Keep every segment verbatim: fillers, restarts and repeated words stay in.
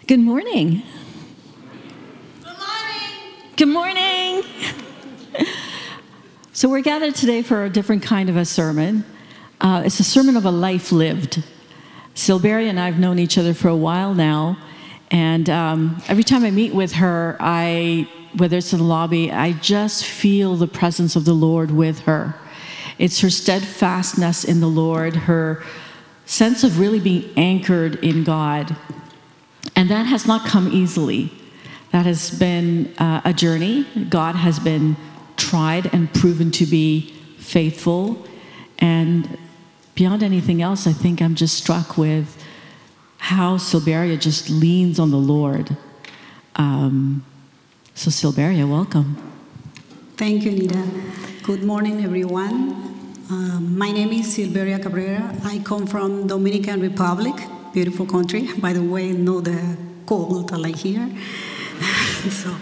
Good morning. Good morning. Good morning. So we're gathered today for a different kind of a sermon. Uh, it's a sermon of a life lived. Silberia and I have known each other for a while now, and um, every time I meet with her, I, whether it's in the lobby, I just feel the presence of the Lord with her. It's her steadfastness in the Lord, her sense of really being anchored in God. And that has not come easily. That has been uh, a journey. God has been tried and proven to be faithful. And beyond anything else, I think I'm just struck with how Silberia just leans on the Lord. Um, so Silberia, welcome. Thank you, Nita. Good morning, everyone. Um, my name is Silberia Cabrera. I come from Dominican Republic. Beautiful country. By the way, know the cold like here. so,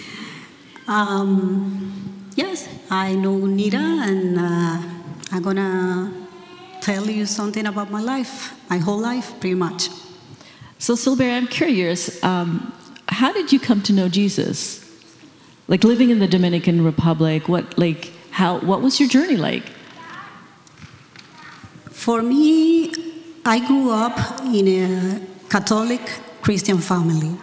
um, yes, I know Nita, and uh, I'm gonna tell you something about my life, my whole life, pretty much. So, Silberia, I'm curious. Um, how did you come to know Jesus? Like living in the Dominican Republic, what like how? What was your journey like? For me, I grew up in a Catholic Christian family.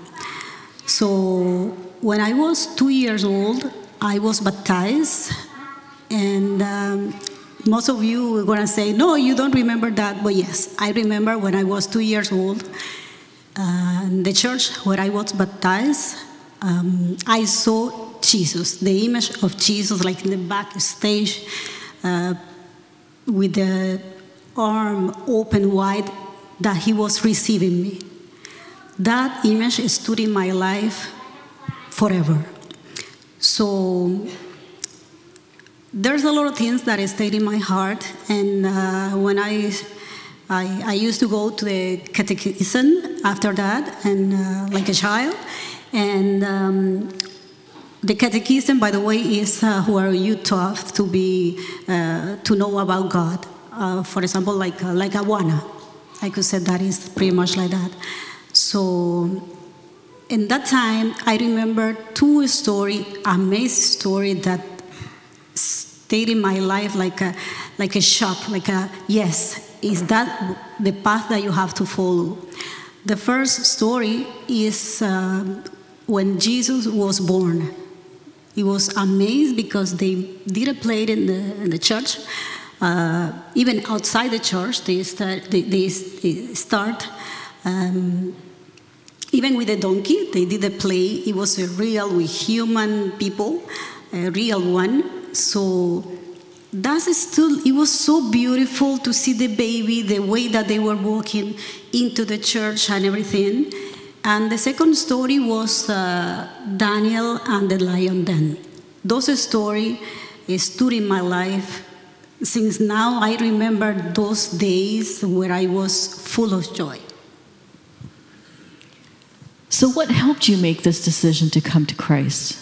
So when I was two years old, I was baptized. And um, most of you are going to say, no, you don't remember that. But yes, I remember when I was two years old, uh, in the church where I was baptized, um, I saw Jesus, the image of Jesus, like in the backstage, uh, with the arm open wide, that he was receiving me. That image stood in my life forever. So there's a lot of things that stayed in my heart, and uh, when I, I I used to go to the catechism after that, and uh, like a child, and um, the catechism, by the way, is uh, where you taught to be uh, to know about God. Uh, for example, like uh, like Awana, I could say that is pretty much like that. So, in that time, I remember two story, amazing story that stayed in my life like a like a shock, like a yes, is that the path that you have to follow? The first story is uh, when Jesus was born. He was amazed because they did a play in the in the church. Uh, even outside the church, they start. They, they start um, even with a donkey. They did a play. It was a real with human people, a real one. So that's still. It was so beautiful to see the baby, the way that they were walking into the church and everything. And the second story was uh, Daniel and the lion den. Those stories stood in my life. Since now I remember those days where I was full of joy. So what helped you make this decision to come to Christ?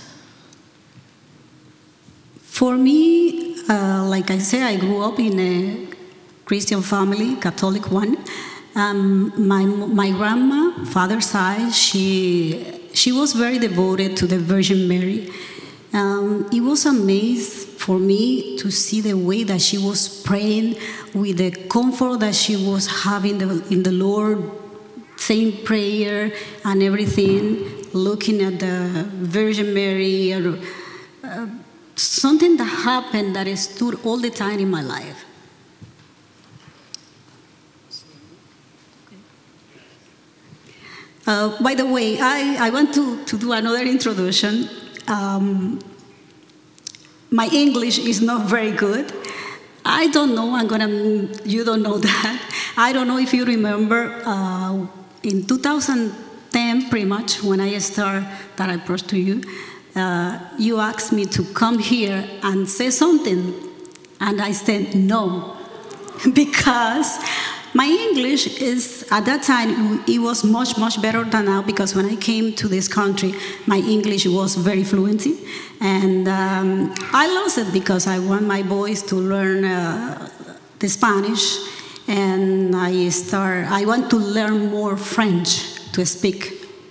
For me, uh, like I said, I grew up in a Christian family, Catholic one. Um, my my grandma, father's side, she she was very devoted to the Virgin Mary. Um, it was amazing for me to see the way that she was praying, with the comfort that she was having the, in the Lord, saying prayer and everything, looking at the Virgin Mary, or, uh, something that happened that stood all the time in my life. Uh, by the way, I, I want to, to do another introduction. Um, my English is not very good. I don't know, I'm gonna, you don't know that. I don't know if you remember, uh, in two thousand ten, pretty much, when I started that I brought to you, uh, you asked me to come here and say something. And I said no, because my English is, at that time, it was much, much better than now, because when I came to this country, my English was very fluent. And um, I lost it because I want my boys to learn uh, the Spanish, and I start, I want to learn more French to speak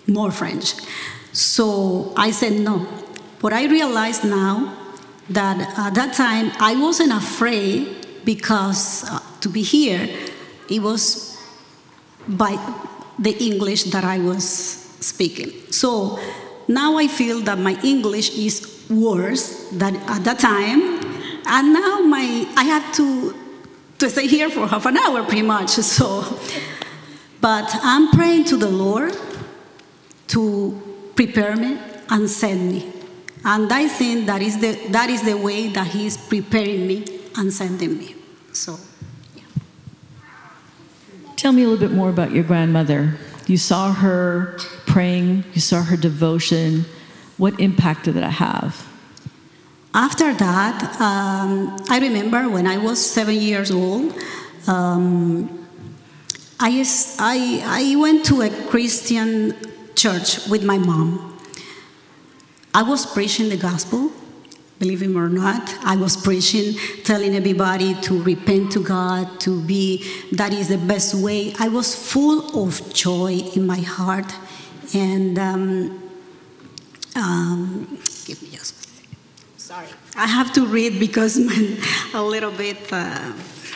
more French. So I said no. But I realized now that at that time I wasn't afraid because uh, to be here, it was by the English that I was speaking. So now I feel that my English is worse than at that time. And now my I have to, to stay here for half an hour pretty much. So, but I'm praying to the Lord to prepare me and send me. And I think that is the, that is the way that He is preparing me and sending me. So, yeah. Tell me a little bit more about your grandmother. You saw her praying, you saw her devotion. What impact did that have? After that, um, I remember when I was seven years old, um, I, I, I went to a Christian church with my mom. I was preaching the gospel, believe it or not. I was preaching, telling everybody to repent to God, to be, that is the best way. I was full of joy in my heart. And um, um, give me just a second. Sorry. I have to read because I'm a little bit, uh,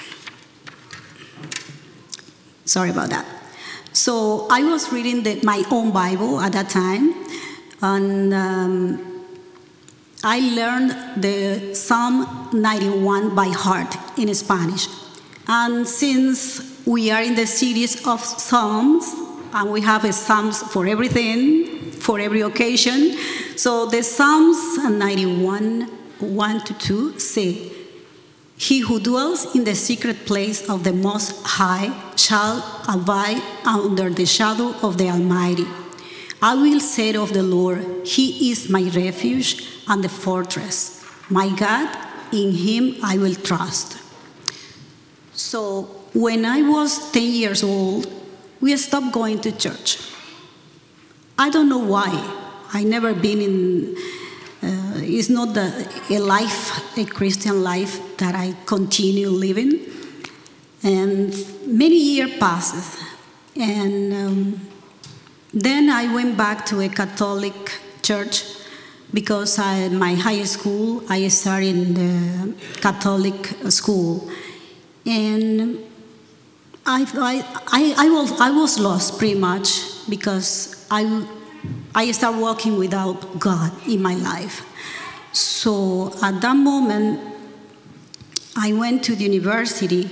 sorry about that. So I was reading the, my own Bible at that time. And um, I learned the Psalm ninety-one by heart in Spanish. And since we are in the series of Psalms, and we have a Psalms for everything, for every occasion, so the Psalms ninety-one, one to two say, "He who dwells in the secret place of the Most High shall abide under the shadow of the Almighty. I will say of the Lord, He is my refuge and the fortress. My God, in Him I will trust." So when I was ten years old, we stopped going to church. I don't know why. I never been in, uh, it's not the, a life, a Christian life that I continue living. And many years passed. And um, then I went back to a Catholic church because I, my high school, I started in the Catholic school. And I, I, I, was, I was lost pretty much because I, I started walking without God in my life. So at that moment, I went to the university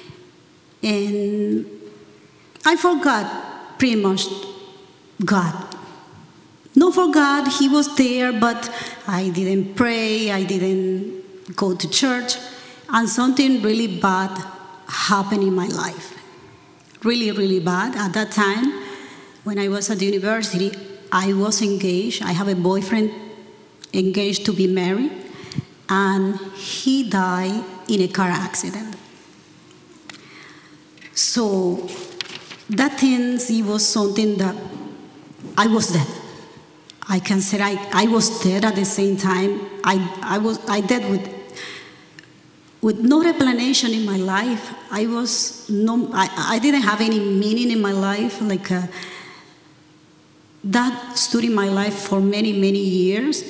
and I forgot pretty much God. Not for God, He was there, but I didn't pray, I didn't go to church, and something really bad happened in my life. Really, really bad. At that time, when I was at the university, I was engaged. I have a boyfriend engaged to be married, and he died in a car accident. So that thing, it was something that I was dead. I can say I, I was dead at the same time. I, I was I dead with with no explanation in my life. I was no I, I didn't have any meaning in my life. Like uh, that stood in my life for many many years.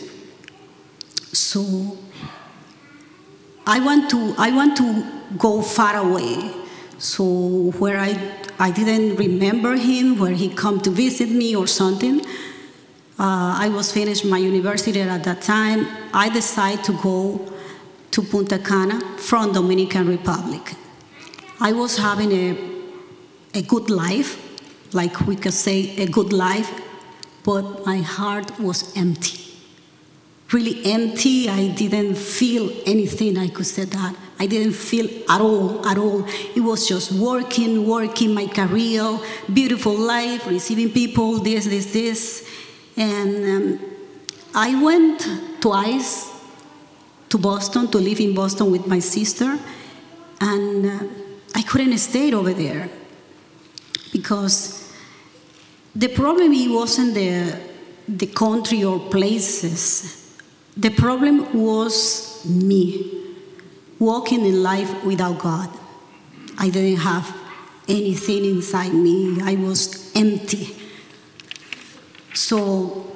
So I want to I want to go far away. So where I I didn't remember him, where he come to visit me or something. Uh, I was finished my university at that time. I decided to go to Punta Cana from Dominican Republic. I was having a, a good life, like we could say a good life, but my heart was empty. Really empty. I didn't feel anything, I could say that. I didn't feel at all, at all. It was just working, working my career, beautiful life, receiving people, this, this, this. And um, I went twice to Boston, to live in Boston with my sister, and uh, I couldn't stay over there because the problem it wasn't the, the country or places. The problem was me, walking in life without God. I didn't have anything inside me. I was empty. So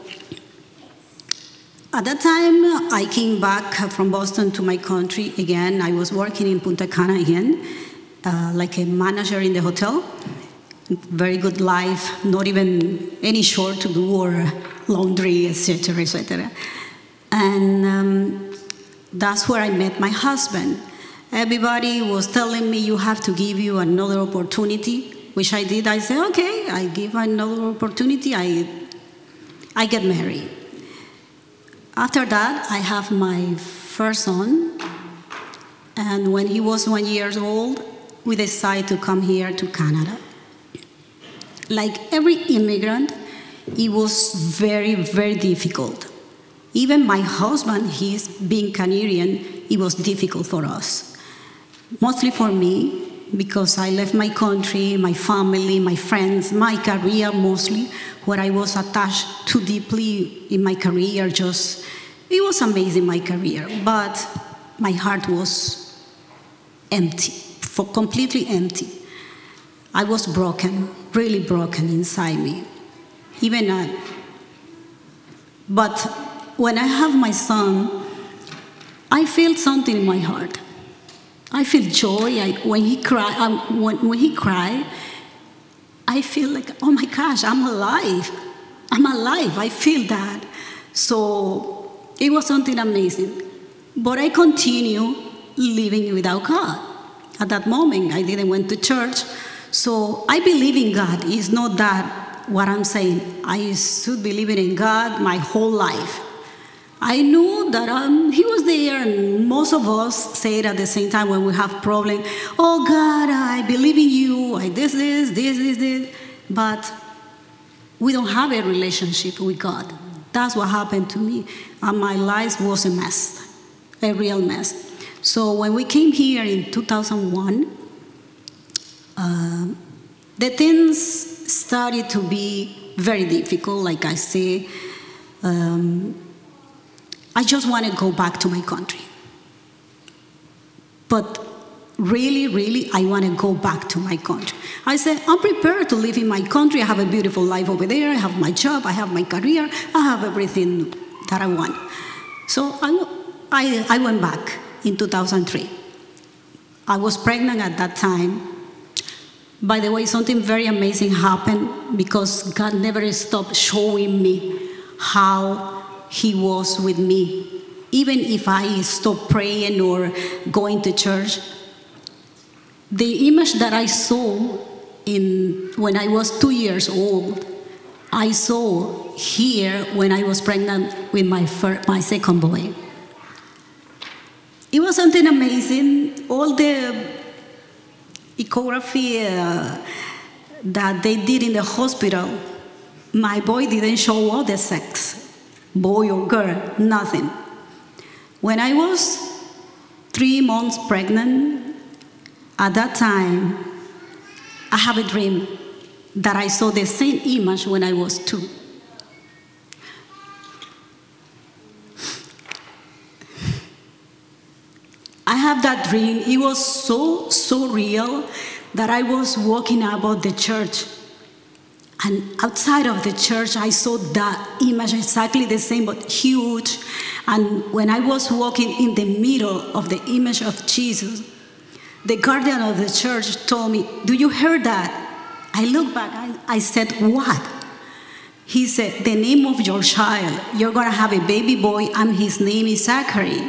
at that time, I came back from Boston to my country again. I was working in Punta Cana again, uh, like a manager in the hotel. Very good life, not even any chore to do or laundry, et cetera, et cetera. And um, that's where I met my husband. Everybody was telling me, you have to give you another opportunity, which I did. I said, okay, I give another opportunity. I, I get married. After that, I have my first son. And when he was one year old, we decided to come here to Canada. Like every immigrant, it was very, very difficult. Even my husband, he's being Canadian, it was difficult for us. Mostly for me, because I left my country, my family, my friends, my career mostly, where I was attached too deeply in my career. Just, it was amazing, my career, but my heart was empty, for completely empty. I was broken, really broken inside me. Even I. But when I have my son, I feel something in my heart. I feel joy. I, when he cry, um, when, when he cry, I feel like, oh my gosh, I'm alive. I'm alive. I feel that. So it was something amazing. But I continue living without God. At that moment, I didn't went to church. So I believe in God. It's not that what I'm saying. I stood believing in God my whole life. I knew that um, he was there, and most of us say it at the same time when we have problems. Oh God, I believe in you. I this, this, this, this, this. But we don't have a relationship with God. That's what happened to me. And my life was a mess, a real mess. So when we came here in two thousand one, uh, the things started to be very difficult, like I say. Um, I just want to go back to my country. But really, really, I want to go back to my country. I said, I'm prepared to live in my country. I have a beautiful life over there. I have my job. I have my career. I have everything that I want. So I, I, I went back in two thousand three. I was pregnant at that time. By the way, something very amazing happened because God never stopped showing me how He was with me. Even if I stopped praying or going to church, the image that I saw in when I was two years old, I saw here when I was pregnant with my first, my second boy. It was something amazing. All the ecography uh, that they did in the hospital, my boy didn't show all the sex. Boy or girl, nothing. When I was three months pregnant, at that time, I have a dream that I saw the same image when I was two. I have that dream. It was so, so real that I was walking about the church. And outside of the church, I saw that image exactly the same, but huge. And when I was walking in the middle of the image of Jesus, the guardian of the church told me, do you hear that? I looked back, I, I said, what? He said, the name of your child, you're going to have a baby boy, and his name is Zachary.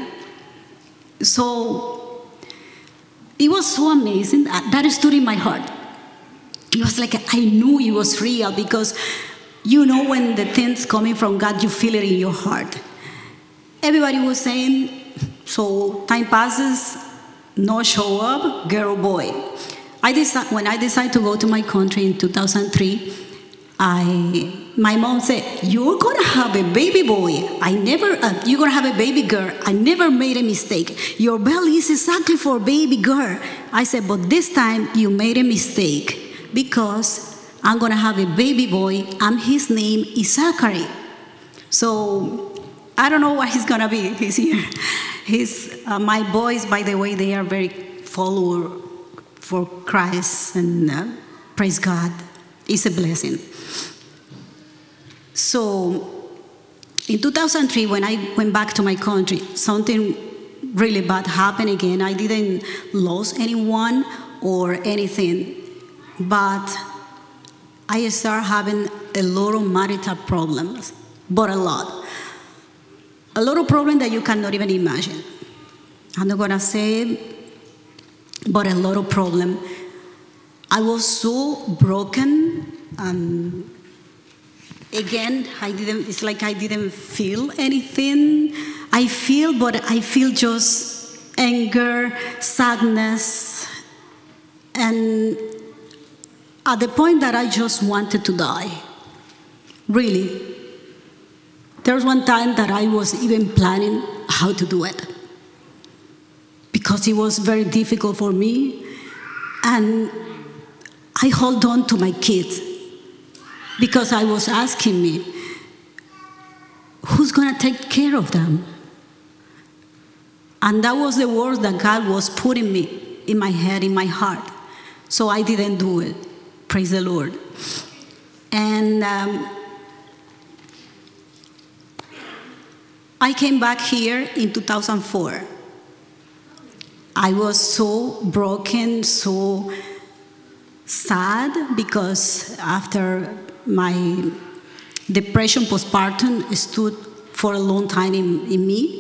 So it was so amazing. That, that stood in my heart. It was like I knew it was real because you know when the things coming from God, you feel it in your heart. Everybody was saying, so time passes, no show up, girl, boy. I decide, when I decided to go to my country in two thousand three, I, my mom said, you're going to have a baby boy. I never, uh, you're going to have a baby girl. I never made a mistake. Your belly is exactly for baby girl. I said, but this time you made a mistake. Because I'm going to have a baby boy, and his name is Zachary. So I don't know what he's going to be this year. He's, uh, my boys, by the way, they are very follower for Christ, and uh, praise God. It's a blessing. So in two thousand three, when I went back to my country, something really bad happened again. I didn't lose anyone or anything, but I started having a lot of marital problems, but a lot. A lot of problems that you cannot even imagine. I'm not gonna say, but a lot of problems. I was so broken, and again, I didn't, it's like I didn't feel anything. I feel, but I feel just anger, sadness, and at the point that I just wanted to die. Really. There was one time that I was even planning how to do it, because it was very difficult for me, and I hold on to my kids, because I was asking me, who's gonna take care of them? And that was the words that God was putting me in my head, in my heart. So I didn't do it, praise the Lord. And um, I came back here in two thousand four. I was so broken, so sad, because after my depression postpartum stood for a long time in, in me,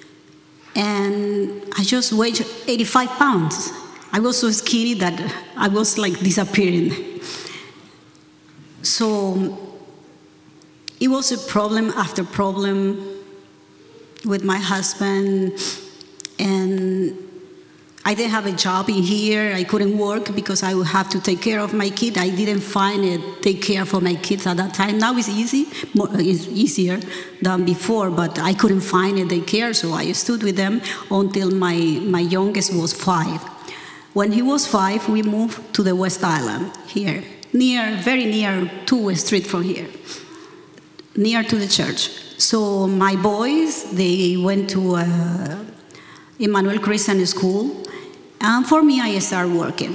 and I just weighed eighty-five pounds. I was so skinny that I was like disappearing. So it was a problem after problem with my husband, and I didn't have a job in here. I couldn't work because I would have to take care of my kid. I didn't find it, take care for my kids at that time. Now it's easy, more, it's easier than before, but I couldn't find a daycare, so I stood with them until my, my youngest was five. When he was five, we moved to the West Island here, near, very near two Street from here, near to the church. So my boys, they went to uh, Emmanuel Christian School, and for me, I started working.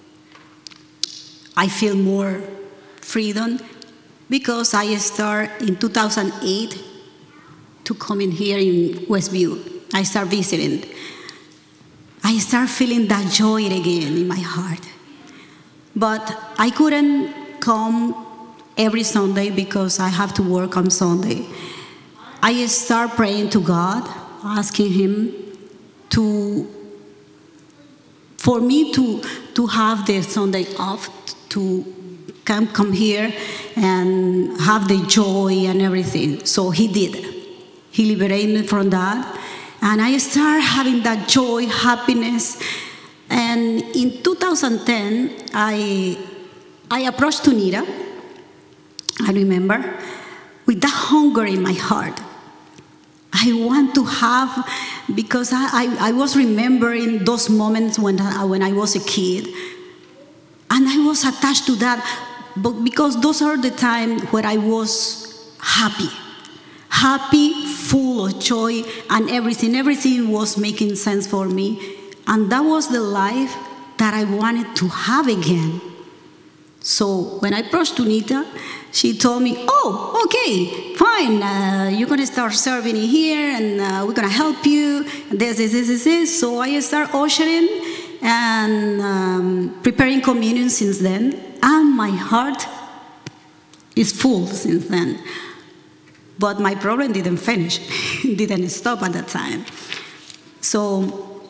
I feel more freedom because I started in two thousand eight to come in here in Westview. I started visiting. I started feeling that joy again in my heart. But I couldn't come every Sunday because I have to work on Sunday. I started praying to God, asking Him to, for me to, to have the Sunday off, to come, come here and have the joy and everything. So He did. He liberated me from that. And I started having that joy, happiness. And in two thousand ten, I, I approached Tunita, I remember, with that hunger in my heart. I want to have, because I, I, I was remembering those moments when I, when I was a kid, and I was attached to that, but because those are the times where I was happy, happy, full of joy, and everything, everything was making sense for me, and that was the life that I wanted to have again. So when I approached Tunita, she told me, oh, okay, fine, uh, you're going to start serving in here, and uh, we're going to help you, and this, this, this, this, this. So I started ushering and um, preparing communion since then, and my heart is full since then. But my problem didn't finish, didn't stop at that time. So,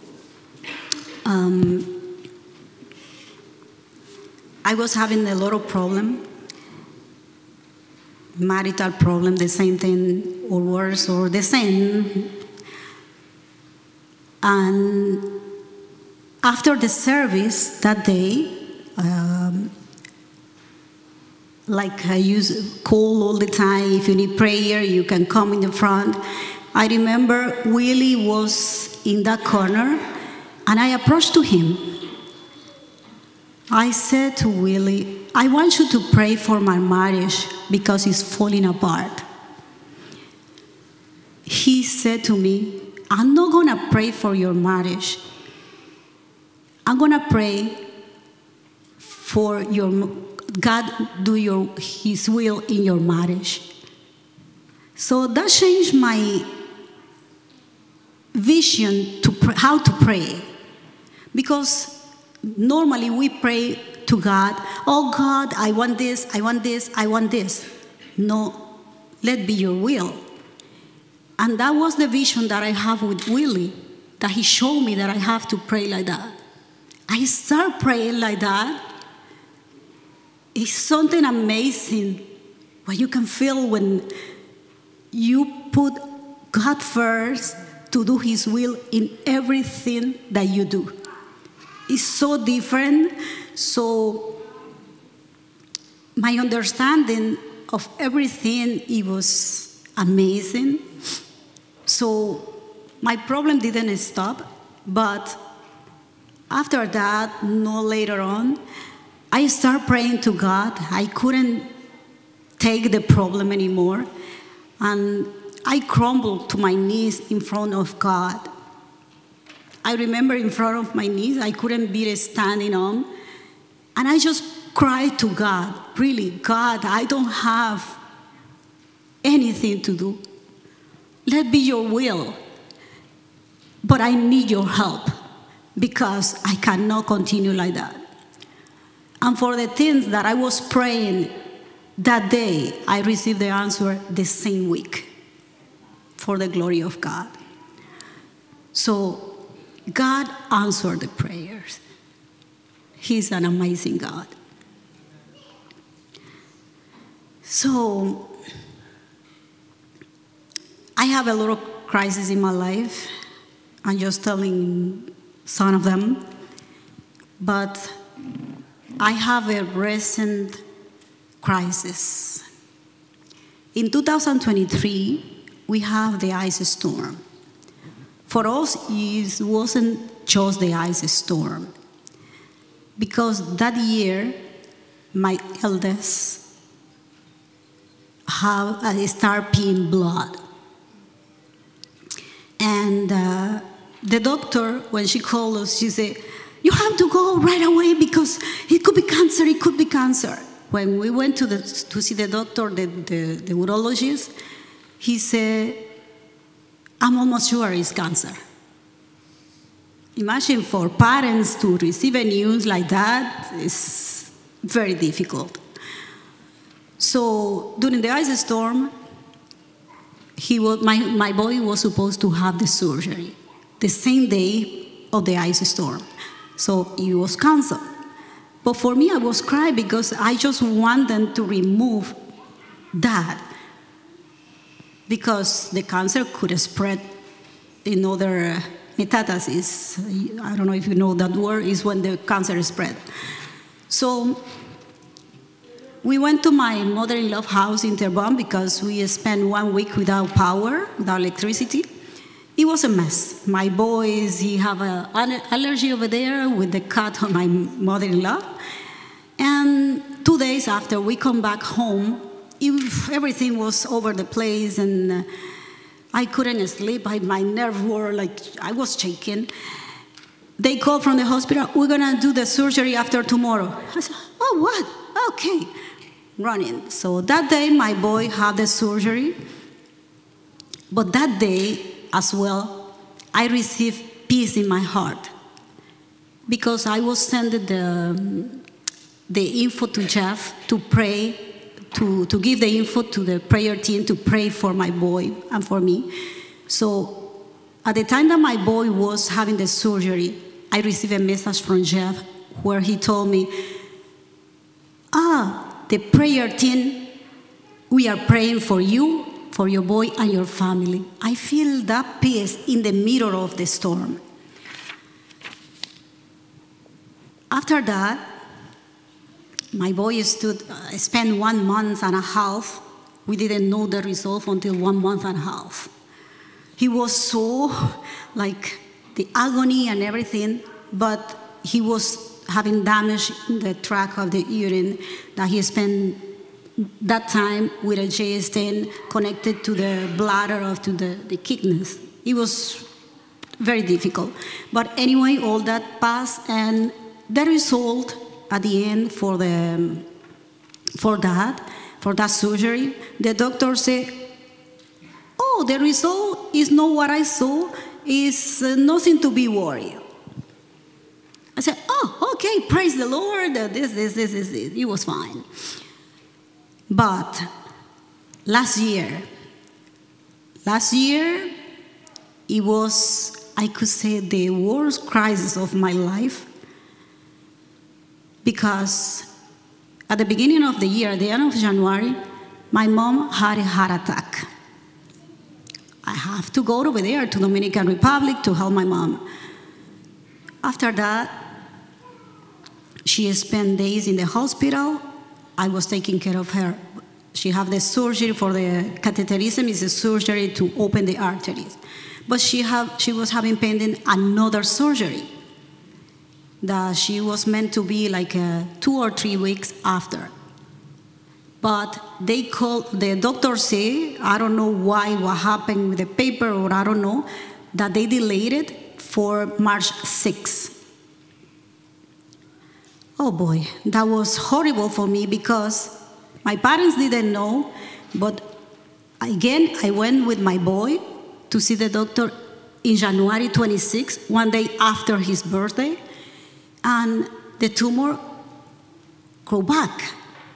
um, I was having a lot of problem, marital problem, the same thing, or worse, or the same. And after the service that day, um, like I used call all the time, if you need prayer, you can come in the front. I remember Willie was in that corner, and I approached to him. I said to Willie, I want you to pray for my marriage because it's falling apart. He said to me, I'm not going to pray for your marriage. I'm going to pray for your God do your, his will in your marriage. So that changed my vision to pr- how to pray. Because normally we pray to God, oh God, I want this, I want this, I want this. No, let be your will. And that was the vision that I have with Willie, that he showed me that I have to pray like that. I start praying like that. It's something amazing what you can feel when you put God first to do his will in everything that you do. It's so different. So my understanding of everything, it was amazing. So my problem didn't stop, but after that, no later on, I started praying to God. I couldn't take the problem anymore, and I crumbled to my knees in front of God. I remember in front of my knees, I couldn't be standing on, and I just cried to God, really, God, I don't have anything to do. Let be your will, but I need your help because I cannot continue like that. And for the things that I was praying that day, I received the answer the same week for the glory of God. So God answered the prayers. He's an amazing God. So I have a lot of crises in my life. I'm just telling some of them. But I have a recent crisis. In two thousand twenty-three, we have the ice storm. For us, it wasn't just the ice storm, because that year, my eldest have uh, start peeing blood. And uh, the doctor, when she called us, she said, you have to go right away because it could be cancer, it could be cancer. When we went to, the, to see the doctor, the, the, the urologist, he said, I'm almost sure it's cancer. Imagine for parents to receive a news like that is very difficult. So during the ice storm, he was, my, my boy was supposed to have the surgery the same day of the ice storm. So it was canceled. But for me, I was crying because I just want them to remove that, because the cancer could spread in other uh, metastases. I don't know if you know that word, is when the cancer spread. So we went to my mother-in-law's house in Terrebonne because we spent one week without power, without electricity. It was a mess. My boys, he have an allergy over there with the cut on my mother-in-law. And two days after we come back home, it, everything was over the place, and uh, I couldn't sleep. I, my nerves were like, I was shaking. They called from the hospital, we're gonna do the surgery after tomorrow. I said, oh, what? Okay, running. So that day, my boy had the surgery. But that day, as well, I received peace in my heart because I was sending the, the info to Jeff to pray, to, to give the info to the prayer team to pray for my boy and for me. So at the time that my boy was having the surgery, I received a message from Jeff where he told me, ah, the prayer team, we are praying for you, for your boy and your family. I feel that peace in the middle of the storm. After that, my boy stood, uh, spent one month and a half. We didn't know the result until one month and a half. He was so, like, the agony and everything, but he was having damage in the tract of the urine that he spent that time with a J S ten connected to the bladder or to the, the kidneys. It was very difficult. But anyway, all that passed, and the result at the end for the, for that, for that surgery. The doctor said, oh, the result is not what I saw, is uh, nothing to be worried. I said, oh, okay, praise the Lord, uh, this, this, this, this, this, it was fine. But last year, last year, it was, I could say, the worst crisis of my life, because at the beginning of the year, at the end of January, my mom had a heart attack. I have to go over there to Dominican Republic to help my mom. After that, she spent days in the hospital. I was taking care of her. She had the surgery for the catheterism, is a surgery to open the arteries. But she, have, she was having pending another surgery that she was meant to be like uh, two or three weeks after. But they called, the doctor say, I don't know why, what happened with the paper, or I don't know, that they delayed it for March sixth. Oh boy, that was horrible for me because my parents didn't know, but again, I went with my boy to see the doctor in January twenty-sixth, one day after his birthday, and the tumor grew back.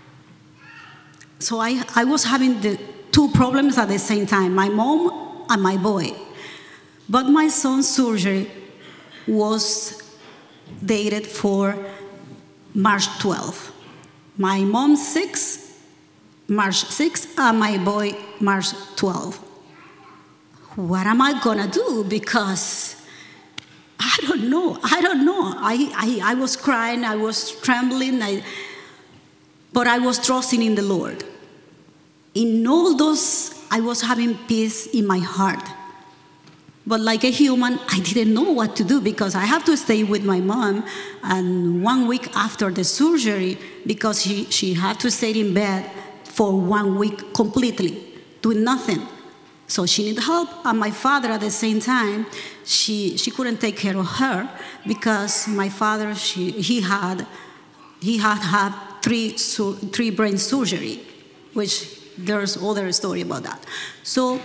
So I, I was having the two problems at the same time, my mom and my boy. But my son's surgery was dated for March twelfth. My mom sixth, March sixth, and my boy March twelfth. What am I gonna do? Because I don't know, I don't know. I, I, I was crying, I was trembling, I, but I was trusting in the Lord. In all those, I was having peace in my heart. But like a human, I didn't know what to do because I have to stay with my mom. And one week after the surgery, because she, she had to stay in bed for one week completely, doing nothing. So she needed help. And my father, at the same time, she, she couldn't take care of her because my father, she, he had he had had three, three brain surgery, which there's other story about that. So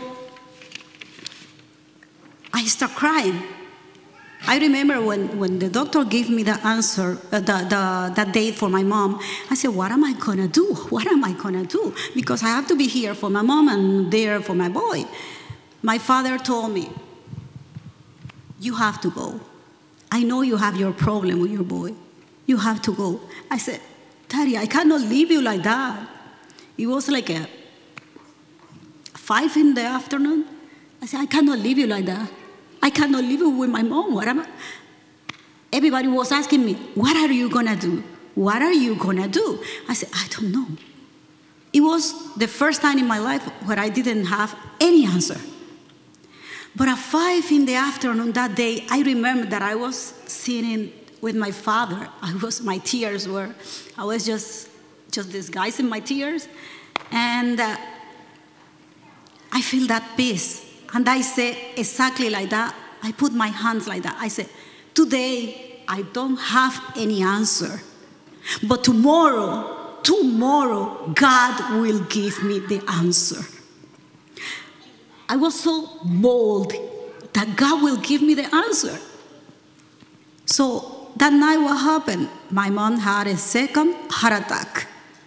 I start crying. I remember when, when the doctor gave me the answer, uh, the, the, the date for my mom, I said, what am I gonna do? What am I gonna do? Because I have to be here for my mom and there for my boy. My father told me, you have to go. I know you have your problem with your boy. You have to go. I said, Daddy, I cannot leave you like that. It was like a five in the afternoon. I said, I cannot leave you like that. I cannot leave you with my mom. What am I? Everybody was asking me, what are you gonna do? What are you gonna do? I said, I don't know. It was the first time in my life where I didn't have any answer. But at five in the afternoon that day, I remember that I was sitting with my father. I was, my tears were, I was just, just disguising my tears. And uh, I feel that peace. And I said exactly like that. I put my hands like that. I said, today I don't have any answer. But tomorrow, tomorrow, God will give me the answer. I was so bold that God will give me the answer. So that night what happened? My mom had a second heart attack.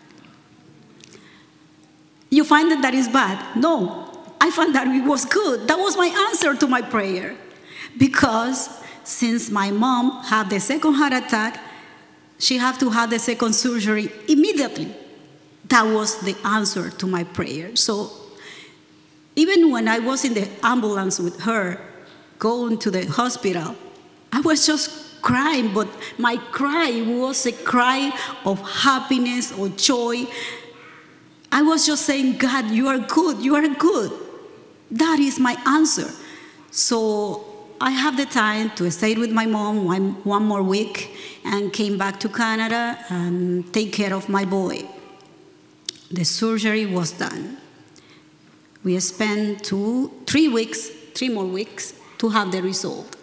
You find that that is bad? No. I found that it was good. That was my answer to my prayer. Because since my mom had the second heart attack, she had to have the second surgery immediately. That was the answer to my prayer. So even when I was in the ambulance with her, going to the hospital, I was just crying, but my cry was a cry of happiness or joy. I was just saying, God, you are good, you are good. That is my answer. So I have the time to stay with my mom one, one more week and came back to Canada and take care of my boy. The surgery was done. We spent two, three weeks, three more weeks to have the result.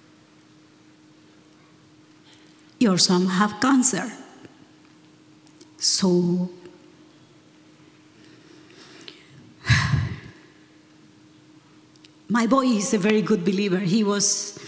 Your son have cancer. So my boy is a very good believer. He was,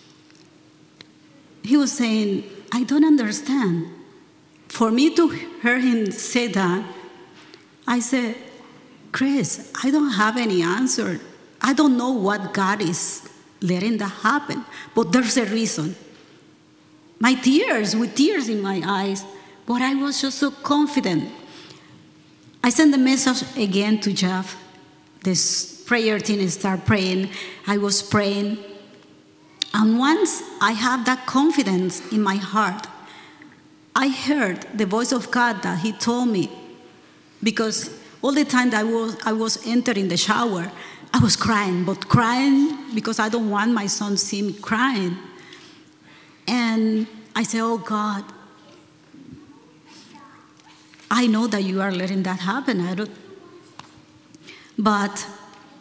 he was saying, I don't understand. For me to hear him say that, I said, Chris, I don't have any answer. I don't know what God is letting that happen, but there's a reason. My tears, with tears in my eyes, but I was just so confident. I sent the message again to Jeff. This prayer team started praying. I was praying. And once I had that confidence in my heart, I heard the voice of God that he told me, because all the time that I was, I was entering the shower, I was crying, but crying because I don't want my son to see me crying. And I said, oh God, I know that you are letting that happen. I don't, but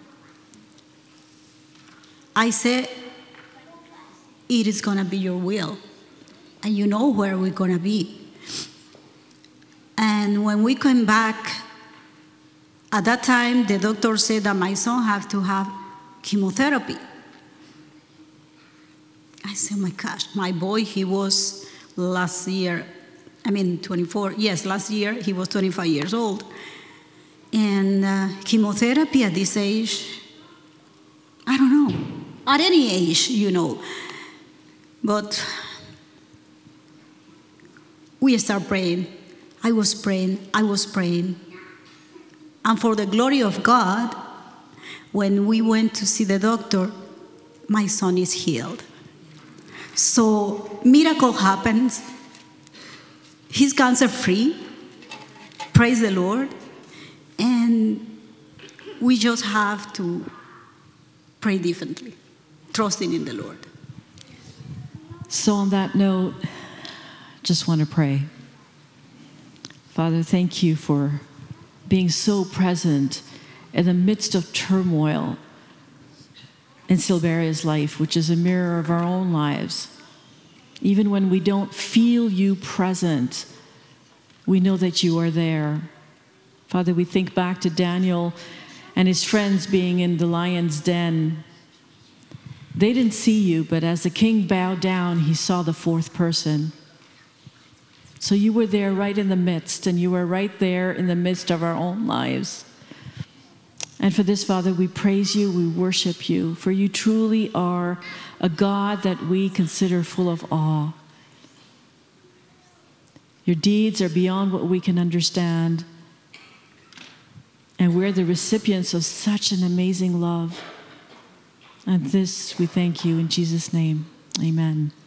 I said, it is going to be your will. And you know where we're going to be. And when we came back, at that time, the doctor said that my son had to have chemotherapy. I said, oh my gosh, my boy, he was last year, I mean, twenty-four, yes, last year, he was twenty-five years old. And uh, chemotherapy at this age, I don't know, at any age, you know. But we start praying. I was praying, I was praying. And for the glory of God, when we went to see the doctor, my son is healed. So miracle happens. He's cancer free. Praise the Lord. And we just have to pray differently, trusting in the Lord. So on that note, just want to pray. Father, thank you for being so present in the midst of turmoil in Silveria's life, which is a mirror of our own lives. Even when we don't feel you present, we know that you are there. Father, we think back to Daniel and his friends being in the lion's den. They didn't see you, but as the king bowed down, he saw the fourth person. So you were there right in the midst, and you were right there in the midst of our own lives. And for this, Father, we praise you, we worship you, for you truly are a God that we consider full of awe. Your deeds are beyond what we can understand, and we're the recipients of such an amazing love. And this, we thank you in Jesus' name. Amen.